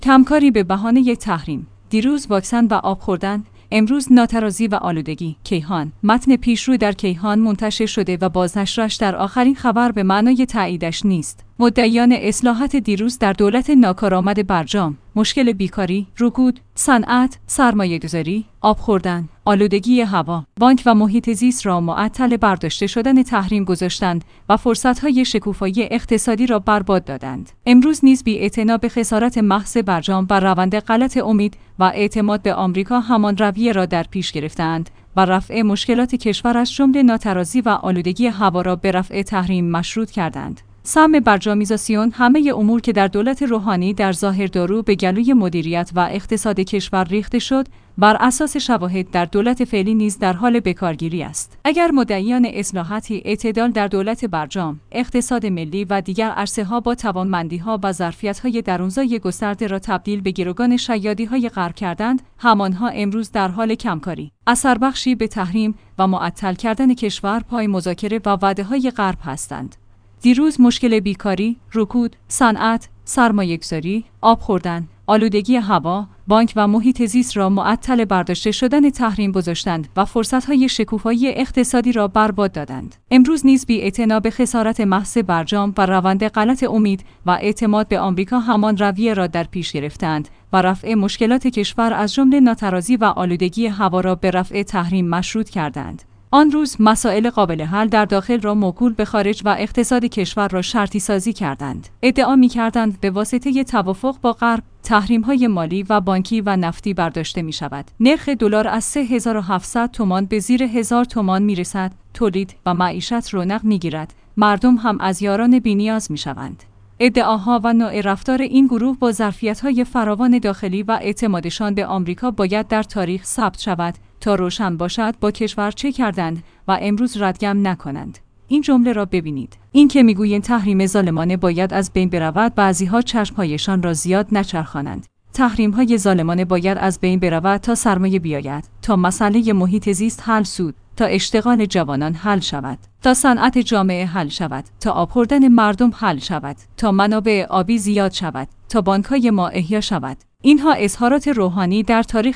کمکاری به بهانه تحریم. دیروز واکسن و آب خوردن، امروز ناترازی و آلودگی. کیهان. متن پیشرو در کیهان منتشر شده و بازنشرش در آخرین خبر به معنای تاییدش نیست. مدعیان اصلاحات دیروز در دولت ناکارآمد برجام، مشکل بیکاری، رکود، صنعت، سرمایه‌گذاری، آب خوردن، آلودگی هوا، بانک و محیط زیست را معطل برداشته شدن تحریم گذاشتند و فرصت‌های شکوفایی اقتصادی را برباد دادند. امروز نیز بی‌اعتنا به خسارت محض برجام و روند غلط امید و اعتماد به آمریکا همان رویه را در پیش گرفتند و رفع مشکلات کشور از جمله ناترازی و آلودگی هوا را به رفع تحریم مشروط کردند. سهم برجامیزاسیون همه امور که در دولت روحانی در ظاهر دارو به گلوی مدیریت و اقتصاد کشور ریخته شد، بر اساس شواهد در دولت فعلی نیز در حال بکارگیری است. اگر مدعیان اصلاحاتی اعتدال در دولت برجام، اقتصاد ملی و دیگر عرصه‌ها با توانمندی‌ها و ظرفیت‌های درونزای گسترده را تبدیل به گروگان شیادی‌های غرب کردند، همانها امروز در حال کمکاری، اثربخشی به تحریم و معطل کردن کشور پای مذاکره و وعده‌های غرب هستند. دیروز مشکل بیکاری، رکود، صنعت، سرمایه‌گذاری، آب خوردن، آلودگی هوا، بانک و محیط زیست را معطل برداشته شدن تحریم گذاشتند و فرصت‌های شکوفایی اقتصادی را برباد دادند. امروز نیز بی‌اعتنا به خسارت محض برجام و روند غلط امید و اعتماد به آمریکا همان رویه را در پیش گرفتند و رفع مشکلات کشور از جمله ناترازی و آلودگی هوا را به رفع تحریم مشروط کردند. آن روز مسائل قابل حل در داخل را موکول به خارج و اقتصاد کشور را شرطی سازی کردند. ادعا می‌کردند به واسطه توافق با غرب تحریم‌های مالی و بانکی و نفتی برداشته می‌شود. نرخ دلار از 3700 تومان به زیر 1000 تومان می‌رسد. تولید و معیشت رونق می‌گیرد. مردم هم از یاران بی‌نیاز می‌شوند. ادعاها و نوع رفتار این گروه با ظرفیت‌های فراوان داخلی و اعتمادشان به آمریکا باید در تاریخ ثبت شود تا روشن باشد با کشور چه کردند و امروز ردگم نکنند. این جمله را ببینید. این که میگویند تحریم ظالمانه باید از بین برود، بعضی‌ها چشم‌هایشان را زیاد نچرخانند. تحریم‌های ظالمانه باید از بین برود تا سرمایه بیاید، تا مسئله محیط زیست حل شود، تا اشتغال جوانان حل شود، تا صنعت جامعه حل شود، تا آب خوردن مردم حل شود، تا منابع آبی زیاد شود، تا بانک‌های ما احیا شود. اینها اظهارات روحانی در تاریخ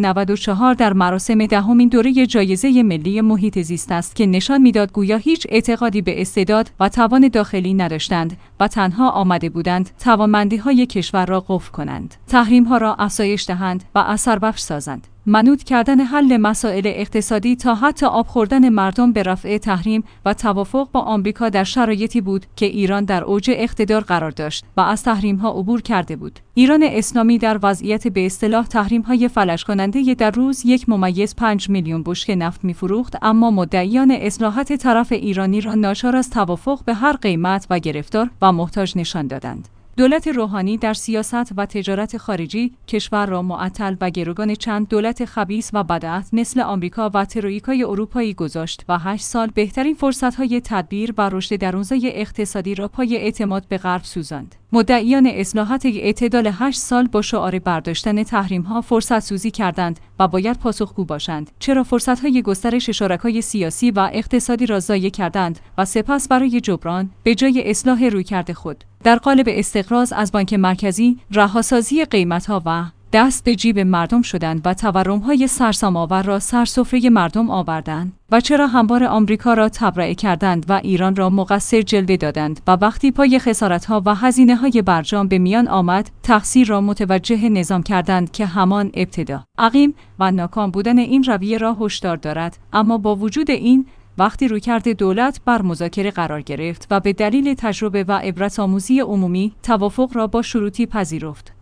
1794 در مراسم دهمین دوره جایزه ملی محیط زیست است که نشان می‌داد گویا هیچ اعتقادی به استعداد و توان داخلی نداشتند و تنها آمده بودند توانمندی‌های کشور را قفل کنند، تحریم‌ها را افزایش دهند و اثربخش سازند. منوط کردن حل مسائل اقتصادی تا حتی آب خوردن مردم به رفع تحریم و توافق با آمریکا در شرایطی بود که ایران در اوج اقتدار قرار داشت و از تحریم‌ها عبور کرده بود. ایران اسلامی در وضعیت به اصطلاح تحریم‌های فلج کننده در روز 1.5 میلیون بشکه نفت می‌فروخت، اما مدعیان اصلاحات طرف ایرانی را ناچار از توافق به هر قیمت و گرفتار و محتاج نشان دادند. دولت روحانی در سیاست و تجارت خارجی کشور را معطل و گروگان چند دولت خبیث و بدعهد مثل آمریکا و تروئیکای اروپایی گذاشت و 8 سال بهترین فرصت‌های تدبیر و رشد درونزای اقتصادی را پای اعتماد به غرب سوزاند. مدعیان اصلاحات اعتدال 8 سال با شعار برداشتن تحریم‌ها فرصت سوزی کردند و باید پاسخگو باشند. چرا فرصت‌های گسترش شرکای سیاسی و اقتصادی را ضایع کردند و سپس برای جبران به جای اصلاح رویکرد خود در قالب استقراض از بانک مرکزی، رهاسازی قیمت‌ها و دست به جیب مردم شدند و تورم‌های سرسام‌آور را سر سفره مردم آوردند؟ و چرا همواره آمریکا را تبرئه کردند و ایران را مقصر جلوه دادند و وقتی پای خسارت‌ها و هزینه‌های برجام به میان آمد، تقصیر را متوجه نظام کردند که همان ابتدا، عقیم و ناکام بودن این رویه را هشدار دارد. اما با وجود این، وقتی رویکرد دولت بر مذاکره قرار گرفت و به دلیل تجربه و عبرت‌آموزی عمومی توافق را با شروطی پذیرفت.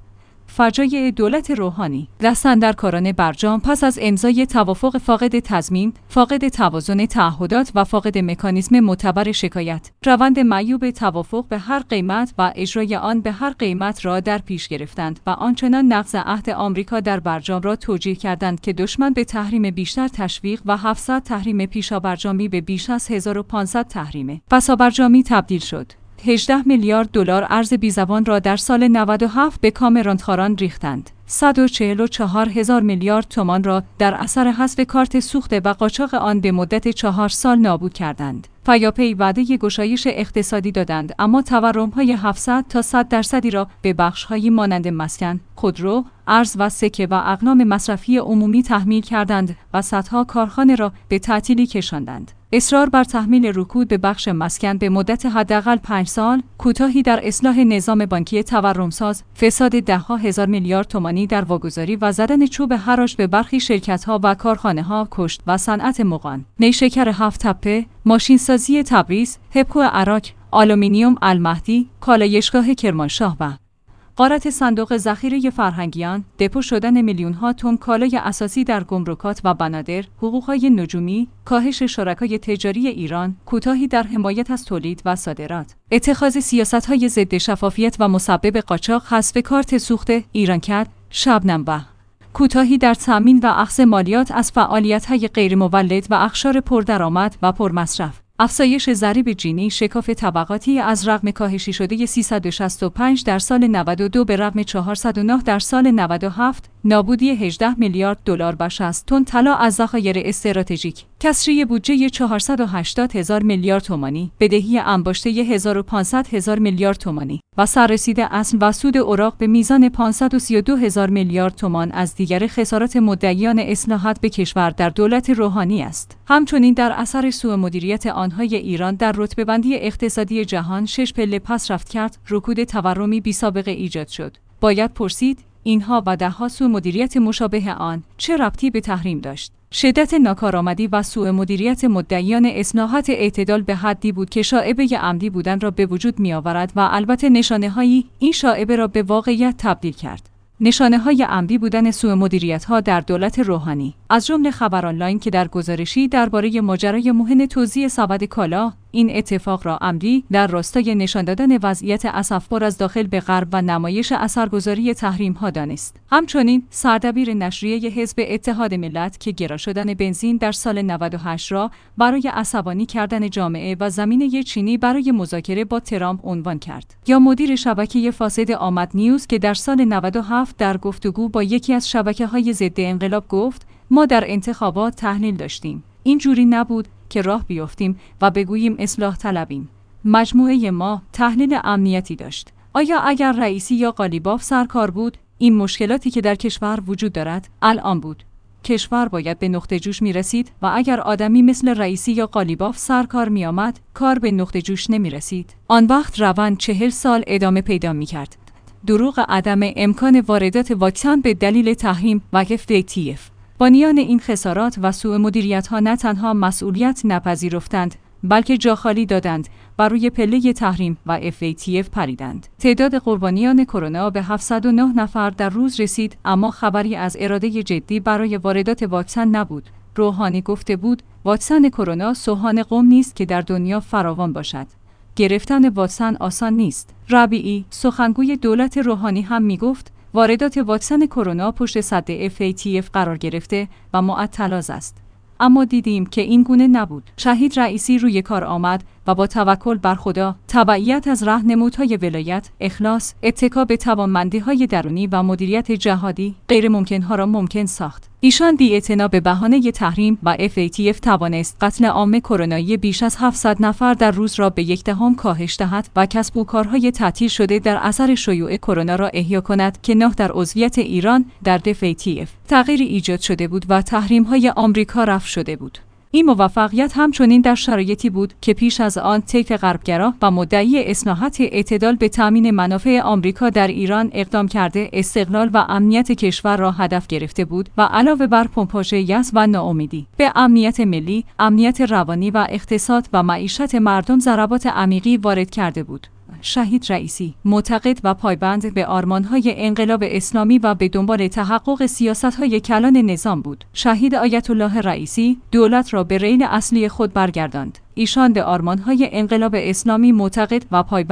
فجایع دولت روحانی. دستاندرکاران برجام پس از امضای توافق فاقد تضمین، فاقد توازن تعهدات و فاقد مکانیزم معتبر شکایت، روند معیوب توافق به هر قیمت و اجرای آن به هر قیمت را در پیش گرفتند و آنچنان نقض عهد آمریکا در برجام را توجیه کردند که دشمن به تحریم بیشتر تشویق و 700 تحریم پیشابرجامی به بیش از 1500 تحریم پسابرجامی تبدیل شد. 18 میلیارد دلار ارز بیزبان را در سال 97 به کام رانتخواران ریختند. 144,000 میلیارد تومان را در اثر حذف کارت سوخته و قاچاق آن به مدت 4 سال نابود کردند. پیاپی وعده گشایش اقتصادی دادند، اما تورم‌های 700 تا 100% را به بخش‌هایی مانند مسکن، خودرو، ارز و سکه و اقلام مصرفی عمومی تحمیل کردند و صدها کارخانه را به تعطیلی کشاندند. اصرار بر تحمیل رکود به بخش مسکن به مدت حداقل 5 سال، کوتاهی در اصلاح نظام بانکی تورمساز، فساد ده‌ها هزار میلیارد تومانی در واگذاری و زدن چوب حراج به برخی شرکت‌ها و کارخانه‌ها کشت و صنعت مغان، نیشکر 7 تپه، ماشینسازی تبریز، هپکو عراق، آلومینیوم المهدی، کالایشگاه کرمانشاه و غارت صندوق ذخیره فرهنگیان، دپو شدن میلیون‌ها تن کالای اساسی در گمرکات و بنادر، حقوق‌های نجومی، کاهش شرکای تجاری ایران، کوتاهی در حمایت از تولید و صادرات، اتخاذ سیاست‌های ضد شفافیت و مسبب قاچاق، حذف کارت سوخته، ایرانکت، شبنم و کوتاهی در تامین و اخذ مالیات از فعالیت‌های غیرمولد و اقشار پردرآمد و پرمصرف. افزایش ضریب جینی، شکاف طبقاتی از رقم کاهشی شده 365 در سال 92 به رقم 409 در سال 97، نابودی 18 میلیارد دلار و 60 تن طلا از ذخایر استراتژیک، کسری بودجه 480 هزار میلیارد تومانی، بدهی انباشته 1500 هزار میلیارد تومانی و سررسید اصل و سود اوراق به میزان 532 هزار میلیارد تومان از دیگر خسارات مدعیان اصلاحات به کشور در دولت روحانی است. همچنین در اثر سوء مدیریت آنهای ایران در رتبه‌بندی اقتصادی جهان 6 پله پس رفت کرد، رکود تورمی بی‌سابقه ایجاد شد. باید پرسید اینها و ده‌ها سوء مدیریت مشابه آن چه ربطی به تحریم داشت؟ شدت ناکارآمدی و سوء مدیریت مدعیان اصلاحات اعتدال به حدی بود که شائبه عمدی بودن را به وجود می‌آورد و البته نشانه‌هایی این شائبه را به واقعیت تبدیل کرد. نشانه‌های عمدی بودن سوء مدیریت‌ها در دولت روحانی، از جمله خبر آنلاین که در گزارشی درباره ماجرای موهن توزیع سبد کالا، این اتفاق را عمدی در راستای نشان دادن وضعیت اسفبار از داخل به غرب و نمایش اثرگذاری تحریم‌ها دانست. همچنین سردبیر نشریه حزب اتحاد ملت که گرا شدن بنزین در سال 98 را برای عصبانی کردن جامعه و زمینه چینی برای مذاکره با ترامپ عنوان کرد، یا مدیر شبکه فاسد آمد نیوز که در سال 97 در گفتگو با یکی از شبکه‌های ضد انقلاب گفت ما در انتخابات تحلیل داشتیم، اینجوری نبود که راه بیفتیم و بگوییم اصلاح طلبیم. مجموعه ما تحلیل امنیتی داشت. آیا اگر رئیسی یا قالیباف سرکار بود، این مشکلاتی که در کشور وجود دارد الان بود؟ کشور باید به نقطه جوش می رسید و اگر آدمی مثل رئیسی یا قالیباف سرکار می آمد، کار به نقطه جوش نمی رسید. آن وقت روند 40 سال ادامه پیدا می کرد. دروغ عدم امکان واردات واکسن به دلیل تحریم و FATF. بانیان این خسارات و سوء مدیریت‌ها نه تنها مسئولیت نپذیرفتند، بلکه جا خالی دادند و روی پله تحریم و FATF پریدند. تعداد قربانیان کرونا به 709 نفر در روز رسید، اما خبری از اراده جدی برای واردات واکسن نبود. روحانی گفته بود واکسن کرونا سوهان قوم نیست که در دنیا فراوان باشد. گرفتن واکسن آسان نیست. ربیعی، سخنگوی دولت روحانی هم میگفت واردات واکسن کرونا پشت سد FATF قرار گرفته و معطلاز است. اما دیدیم که این گونه نبود. شهید رئیسی روی کار آمد و با توکل بر خدا، تبعیت از راهنمودهای ولایت، اخلاص، اتکا به توانمندی‌های درونی و مدیریت جهادی، غیر ممکن‌ها را ممکن ساخت. ایشان بی‌اعتنا به بهانه تحریم و FATF توانست قتل عام کرونایی بیش از 700 نفر در روز را به 1/10 کاهش دهد و کسب و کارهای تعطیل شده در اثر شیوع کرونا را احیا کند که نه در عضویت ایران در FATF تغییری ایجاد شده بود و تحریم‌های آمریکا رفع شده بود. این موفقیت همچنین در شرایطی بود که پیش از آن طیف غربگرا و مدعی اصلاحات اعتدال به تامین منافع آمریکا در ایران اقدام کرده استقلال و امنیت کشور را هدف گرفته بود و علاوه بر پمپاژ یأس و ناامیدی به امنیت ملی، امنیت روانی و اقتصاد و معیشت مردم ضربات عمیقی وارد کرده بود. شهید رئیسی معتقد و پایبند به آرمان‌های انقلاب اسلامی و به دنبال تحقق سیاست‌های کلان نظام بود. شهید آیت الله رئیسی دولت را به ریل اصلی خود برگرداند. ایشان به آرمان‌های انقلاب اسلامی معتقد و پایبند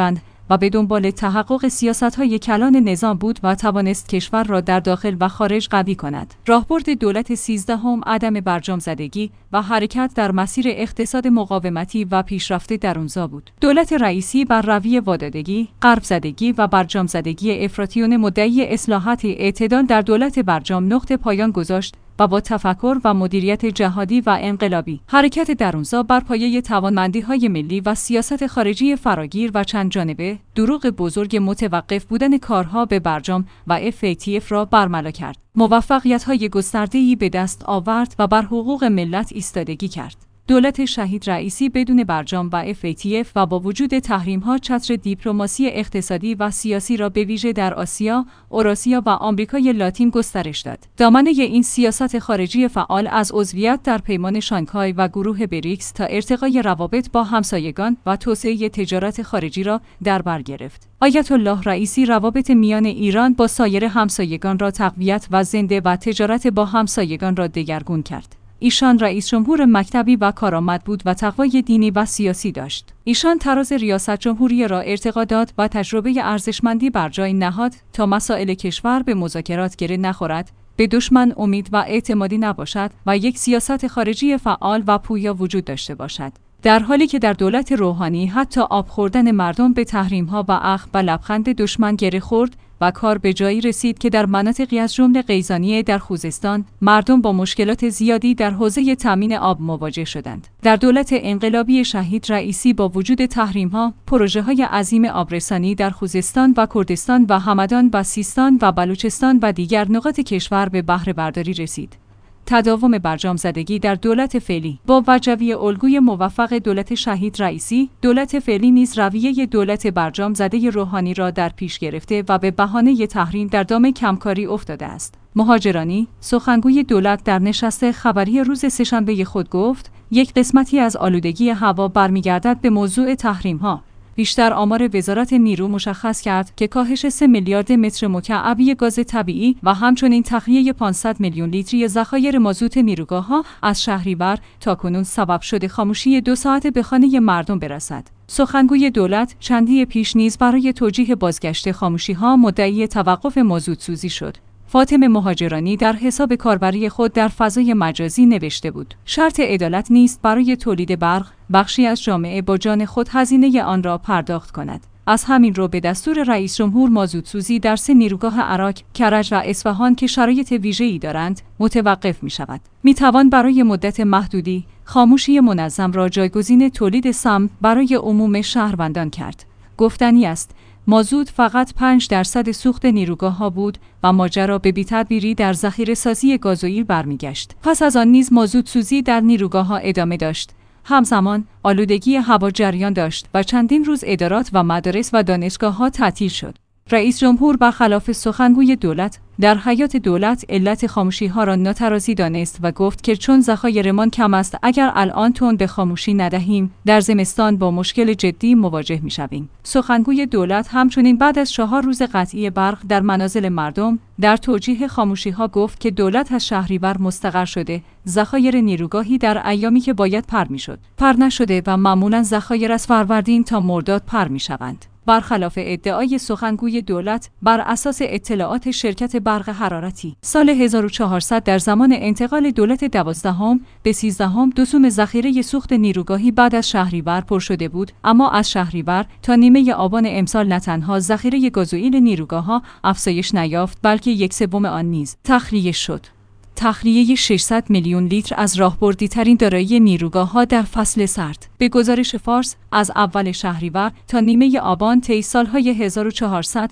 و به دنبال تحقق سیاست‌های کلان نظام بود و توانست کشور را در داخل و خارج قوی کند. راهبرد دولت 13 عدم برجام زدگی و حرکت در مسیر اقتصاد مقاومتی و پیشرفت درونزا بود. دولت رئیسی بر روی وادادگی، غرب زدگی و برجام زدگی افراطیون مدعی اصلاحات اعتدال در دولت برجام نقطه پایان گذاشت و با تفکر و مدیریت جهادی و انقلابی حرکت درونزا بر پایه توانمندی‌های ملی و سیاست خارجی فراگیر و چند جانبه دروغ بزرگ متوقف بودن کارها به برجام و FATF را برملا کرد. موفقیت‌های گسترده‌ای به دست آورد و بر حقوق ملت ایستادگی کرد. دولت شهید رئیسی بدون برجام و FATF و با وجود تحریم‌ها چتر دیپلماسی اقتصادی و سیاسی را به ویژه در آسیا، اوراسیا و آمریکای لاتین گسترش داد. دامنه این سیاست خارجی فعال از عضویت در پیمان شانگهای و گروه بریکس تا ارتقای روابط با همسایگان و توسعه تجارت خارجی را در بر گرفت. آیت الله رئیسی روابط میان ایران با سایر همسایگان را تقویت و زنده و تجارت با همسایگان را دگرگون کرد. ایشان رئیس جمهور مکتبی و کارآمد بود و تقوای دینی و سیاسی داشت. ایشان تراز ریاست جمهوری را ارتقا داد و تجربه ارزشمندی بر جای نهاد تا مسائل کشور به مذاکرات گره نخورد، به دشمن امید و اعتمادی نباشد و یک سیاست خارجی فعال و پویا وجود داشته باشد. در حالی که در دولت روحانی حتی آب خوردن مردم به تحریم‌ها و اخم و لبخند دشمن گره خورد و کار به جایی رسید که در مناطقی از جمله قیزانیه در خوزستان مردم با مشکلات زیادی در حوزه تامین آب مواجه شدند. در دولت انقلابی شهید رئیسی با وجود تحریم‌ها، پروژه‌های عظیم آبرسانی در خوزستان و کردستان و همدان و سیستان و بلوچستان و دیگر نقاط کشور به بهره برداری رسید. تداوم برجام زدگی در دولت فعلی با وجوی الگوی موفق دولت شهید رئیسی، دولت فعلی نیز رویه دولت برجام زده روحانی را در پیش گرفته و به بهانه تحریم در دام کمکاری افتاده است. مهاجرانی، سخنگوی دولت در نشست خبری روز سه‌شنبه خود گفت: یک قسمتی از آلودگی هوا برمیگردد به موضوع تحریم‌ها. بیشتر آمار وزارت نیرو مشخص کرد که کاهش 3 میلیارد متر مکعبی گاز طبیعی و همچنین تخلیه 500 میلیون لیتری ذخایر مازوت نیروگاه‌ها از شهریور تاکنون سبب شده خاموشی 2 ساعته به خانه مردم برسد. سخنگوی دولت چندی پیش نیز برای توجیه بازگشت خاموشی‌ها مدعی توقف مازوت سوزی شد. فاطمه مهاجرانی در حساب کاربری خود در فضای مجازی نوشته بود: شرط عدالت نیست برای تولید برق بخشی از جامعه با جان خود هزینه آن را پرداخت کند. از همین رو به دستور رئیس جمهور مازوت سوزی در 3 نیروگاه عراق، کرج و اصفهان که شرایط ویژه‌ای دارند متوقف می شود. می توان برای مدت محدودی خاموشی منظم را جایگزین تولید سم برای عموم شهروندان کرد. گفتنی است مازوت فقط 5% سوخت نیروگاه‌ها بود و ماجرا به بی‌تدبیری در ذخیره‌سازی گازوئیل برمیگشت. پس از آن نیز مازوت سوزی در نیروگاه‌ها ادامه داشت. همزمان آلودگی هوا جریان داشت و چندین روز ادارات و مدارس و دانشگاه‌ها تعطیل شد. رئیس جمهور برخلاف سخنگوی دولت در حیات دولت علت خاموشی‌ها را ناترازی دانست و گفت که چون ذخایرمان کم است اگر الان تون به خاموشی ندهیم در زمستان با مشکل جدی مواجه می‌شویم. سخنگوی دولت همچنین بعد از 4 روز قطعی برق در منازل مردم در توجیه خاموشی‌ها گفت که دولت از شهریور مستقر شده ذخایر نیروگاهی در ایامی که باید پر می‌شد پر نشده و معمولاً ذخایر از فروردین تا مرداد پر می‌شوند. برخلاف ادعای سخنگوی دولت بر اساس اطلاعات شرکت برق حرارتی سال 1400 در زمان انتقال دولت 12 به 13 دو سوم ذخیره سوخت نیروگاهی بعد از شهریور پر شده بود، اما از شهریور تا نیمه آبان امسال نه تنها ذخیره گازوئیل نیروگاه‌ها افزایش نیافت بلکه 1/3 آن نیز تخلیه شد. تخلیه 600 میلیون لیتر از راهبردی‌ترین دارایی نیروگاه‌ها در فصل سرد. به گزارش فارس از اول شهریور تا نیمه آبان طی سال‌های 1400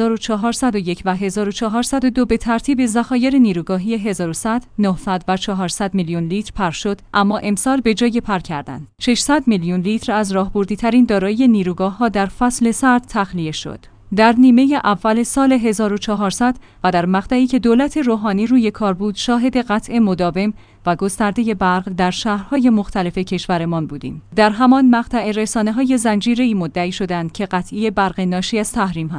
1401 و 1402 به ترتیب ذخایر نیروگاهی 1100 900 و 400 میلیون لیتر پر شد، اما امسال به جای پر کردن 600 میلیون لیتر از راهبردی‌ترین دارایی نیروگاه‌ها در فصل سرد تخلیه شد. در نیمه اول سال 1400 و در مقطعی که دولت روحانی روی کار بود شاهد قطع مداوم و گسترده برق در شهرهای مختلف کشورمان بودیم. در همان مقطع رسانه‌های زنجیره‌ای مدعی شدند که قطعی برق ناشی از تحریم است.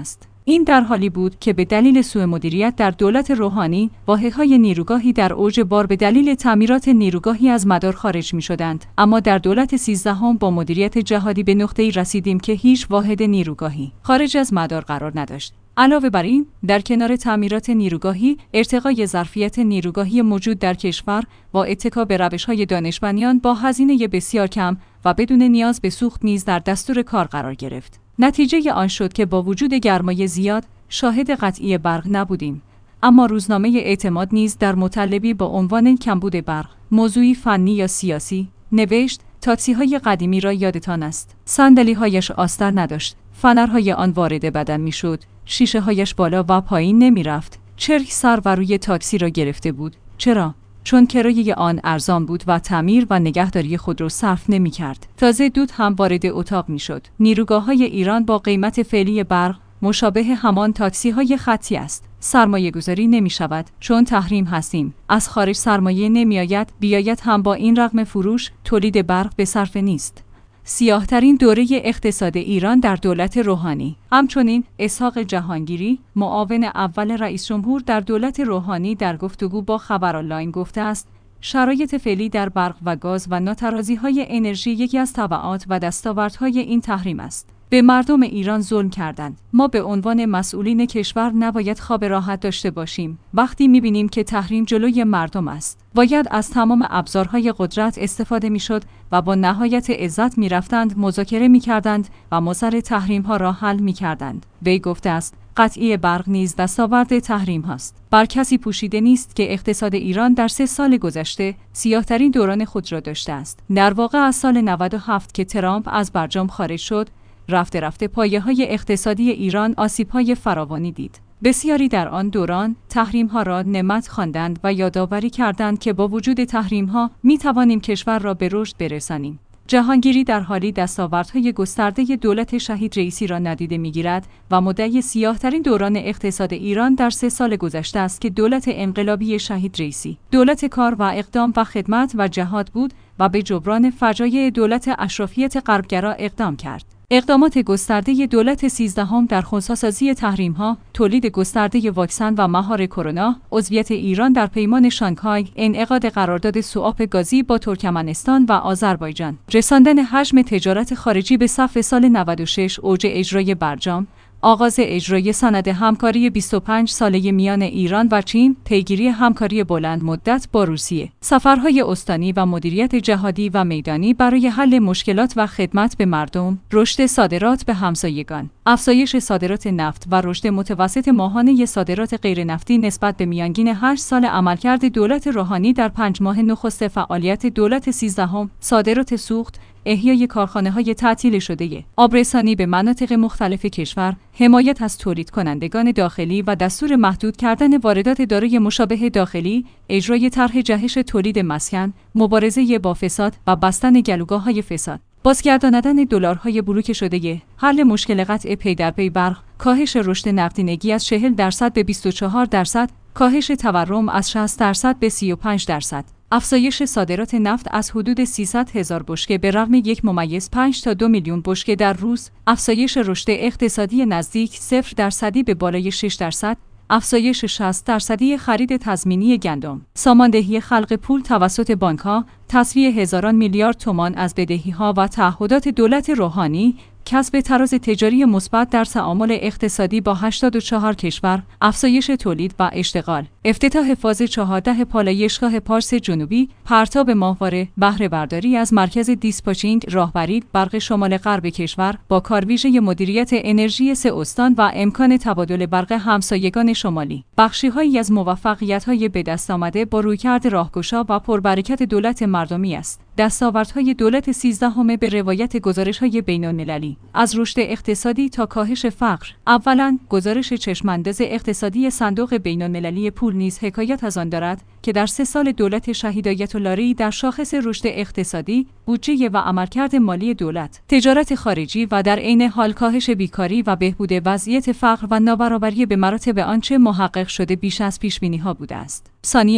این در حالی بود که به دلیل سوء مدیریت در دولت روحانی، واحدهای نیروگاهی در اوج بار به دلیل تعمیرات نیروگاهی از مدار خارج می‌شدند. اما در دولت 13 با مدیریت جهادی به نقطه‌ای رسیدیم که هیچ واحد نیروگاهی خارج از مدار قرار نداشت. علاوه بر این، در کنار تعمیرات نیروگاهی، ارتقای ظرفیت نیروگاهی موجود در کشور با اتکا به روش‌های دانش بنیان با هزینه بسیار کم و بدون نیاز به سوخت نیز در دستور کار قرار گرفت. نتیجه آن شد که با وجود گرمای زیاد، شاهد قطعی برق نبودیم. اما روزنامه اعتماد نیز در مطلبی با عنوان کمبود برق، موضوعی فنی یا سیاسی، نوشت: تاکسی‌های قدیمی را یادتان است. صندلی‌هایش آستر نداشت. فنرهای آن وارد بدن می‌شد. شیشه‌هایش بالا و پایین نمی‌رفت. چرک سر و روی تاکسی را گرفته بود. چرا؟ چون کرایه آن ارزان بود و تعمیر و نگهداری خود را صرف نمی‌کرد. تازه دود هم وارد اتاق می‌شد. نیروگاه‌های ایران با قیمت فعلی برق مشابه همان تاکسی‌های خطی است. سرمایه‌گذاری نمی‌شود چون تحریم هستیم. از خارج سرمایه نمی‌آید، بیاید هم با این رغم فروش تولید برق به صرف نیست. سیاه‌ترین دوره اقتصاد ایران در دولت روحانی. همچنین اسحاق جهانگیری، معاون اول رئیس جمهور در دولت روحانی در گفتگو با خبر آنلاین گفته است: شرایط فعلی در برق و گاز و ناترازی‌های انرژی یکی از تبعات و دستاوردهای این تحریم است. به مردم ایران ظلم کردند. ما به عنوان مسئولین کشور نباید خواب راحت داشته باشیم. وقتی می‌بینیم که تحریم جلوی مردم است، باید از تمام ابزارهای قدرت استفاده می‌شد و با نهایت عزت می‌رفتند، مذاکره می‌کردند و مضر تحریم‌ها را حل می‌کردند. وی گفته است: قطعی برق نیز دستاورد تحریم هاست. بر کسی پوشیده نیست که اقتصاد ایران در 3 سال گذشته سیاه‌ترین دوران خود را داشته است. در واقع از سال 97 که ترامپ از برجام خارج شد، رفته رفته پایه‌های اقتصادی ایران آسیب‌های فراوانی دید. بسیاری در آن دوران تحریم‌ها را نعمت خواندند و یادآوری کردند که با وجود تحریم‌ها می‌توانیم کشور را به رشد برسانیم. جهانگیری در حالی دستاوردهای گسترده دولت شهید رئیسی را نادیده می‌گیرد و مدعی سیاه‌ترین دوران اقتصاد ایران در 3 سال گذشته است که دولت انقلابی شهید رئیسی، دولت کار و اقدام و خدمت و جهاد بود و به جبران فجایع دولت اشرافیت غربگرا اقدام کرد. اقدامات گسترده دولت 13 در خنثی‌سازی تحریم‌ها، تولید گسترده واکسن و مهار کرونا، عضویت ایران در پیمان شانگهای، انعقاد قرارداد سوآپ گازی با ترکمنستان و آذربایجان، رساندن حجم تجارت خارجی به سقف سال 96، اوج اجرای برجام، آغاز اجرای سند همکاری 25 ساله میان ایران و چین، پیگیری همکاری بلند مدت با روسیه، سفرهای استانی و مدیریت جهادی و میدانی برای حل مشکلات و خدمت به مردم، رشد صادرات به همسایگان، افزایش صادرات نفت و رشد متوسط ماهانه صادرات غیرنفتی نسبت به میانگین 8 سال عملکرد دولت روحانی در 5 ماه نخست فعالیت دولت 13، صادرات سوخت، احیای کارخانه‌های تعطیل شده، آبرسانی به مناطق مختلف کشور، حمایت از تولید کنندگان داخلی و دستور محدود کردن واردات دارای مشابه داخلی، اجرای طرح جهش تولید مسکن، مبارزه با فساد و بستن گلوگاه‌های فساد، بازگرداندن دلارهای بلوک شده، حل مشکل قطع پی در پی برق، کاهش رشد نقدینگی از 40% به 24%، کاهش تورم از 60% به 35%. افزایش صادرات نفت از حدود 300,000 بشکه به رقم 1.5 تا 2 میلیون بشکه در روز، افزایش رشد اقتصادی نزدیک 0% به بالای 6%، افزایش 60% خرید تضمینی گندم، ساماندهی خلق پول توسط بانک‌ها، تسویه هزاران میلیارد تومان از بدهی‌ها و تعهدات دولت روحانی، کسب تراز تجاری مثبت در تعامل اقتصادی با 84 کشور، افزایش تولید و اشتغال، افتتاح فاز 14 پالایشگاه پارس جنوبی، پرتاب ماهواره، بهره برداری از مرکز دیسپاچینگ راهبری برق شمال غرب کشور با کارویژه مدیریت انرژی 3 استان و امکان تبادل برق همسایگان شمالی، بخشی‌هایی از موفقیت‌های به دست آمده با رویکرد راهگشا و پربرکت دولت مردمی است. دستاوردهای دولت 13 به روایت گزارش‌های بین‌المللی از رشد اقتصادی تا کاهش فقر. اولاً گزارش چشمانداز اقتصادی صندوق بین‌المللی پول نیز حکایت از آن دارد که در 3 سال دولت شهید آیت‌الله‌ای در شاخص رشد اقتصادی، بودجه و عملکرد مالی دولت، تجارت خارجی و در عین حال کاهش بیکاری و بهبود وضعیت فقر و نابرابری به مراتب آنچه محقق شده بیش از پیش‌بینی‌ها بوده است. ثانیاً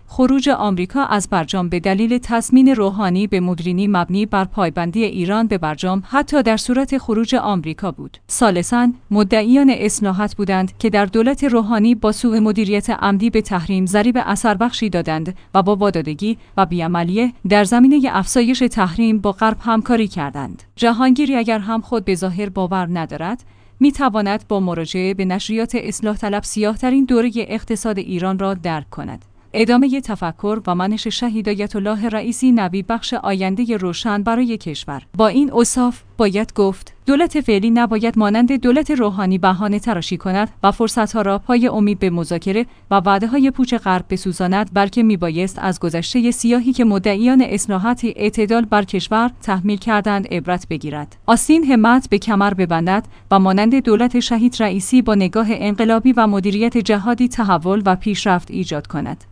خروج آمریکا از برجام به دلیل تضمین روحانی به مدرنی مبنی بر پایبندی ایران به برجام حتی در صورت خروج آمریکا بود. ثالثاً، مدعیان اصلاحات بودند که در دولت روحانی با سوء مدیریت عمدی به تحریم ضریب اثر بخشی دادند و با وادادگی و بیعملی در زمینه افزایش تحریم با غرب همکاری کردند. جهانگیری اگر هم خود به ظاهر باور ندارد، می تواند با مراجعه به نشریات اصلاح طلب سیاه‌ترین دوره اقتصاد ایران را درک کند. ادامه تفکر و منش شهید آیت الله رئیسی نبی بخش آینده روشن برای کشور. با این اوصاف باید گفت دولت فعلی نباید مانند دولت روحانی بهانه تراشی کند و فرصتها را پای امید به مذاکره و وعده‌های پوچ غرب بسوزاند، بلکه میبایست از گذشته سیاهی که مدعیان اصلاحات اعتدال بر کشور تحمیل کردند عبرت بگیرد. آستین همت به کمر ببندد و مانند دولت شهید رئیسی با نگاه انقلابی و مدیریت جهادی تحول و پیشرفت ایجاد کند.